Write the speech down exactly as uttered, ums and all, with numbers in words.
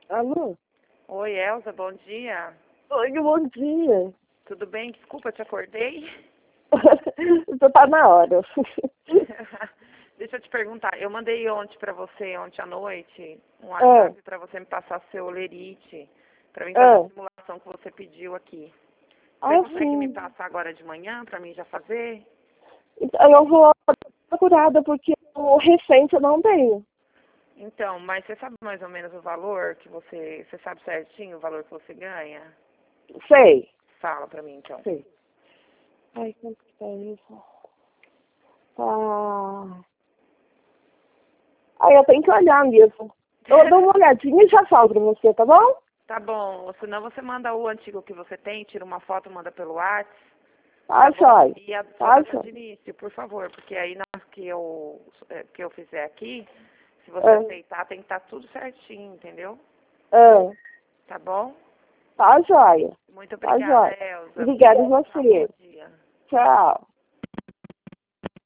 Alô? Oi, Elza, bom dia. Oi, bom dia. Tudo bem? Desculpa, te acordei? Você tá na hora. Deixa eu te perguntar, eu mandei ontem pra você, ontem à noite, um WhatsApp Ah, pra você me passar seu olerite, pra mim fazer ah, a simulação que você pediu aqui. Você ah, consegue me sim. passar agora de manhã pra mim já fazer? Então, eu vou procurada porque o recente eu não tenho. Então, mas você sabe mais ou menos o valor que você, você sabe certinho o valor que você ganha? Sei, Fala pra mim então. sei. Ai, quanto que tá isso? Tá. Ai, eu tenho que olhar mesmo. Eu dou uma olhadinha e já falo pra você, tá bom? Tá bom, ou senão você manda o antigo que você tem, tira uma foto, manda pelo WhatsApp. Tá, Tá bom? joia. E a sua Tá, data de joia. início, por favor, porque aí na hora que eu, eh, que eu fizer aqui, se você Ah, aceitar, tem que estar tudo certinho, entendeu? ah, Tá bom? tá, joia. Muito Tá, obrigada, joia. Elza. Obrigada a Tchau, bom você. dia. Tchau.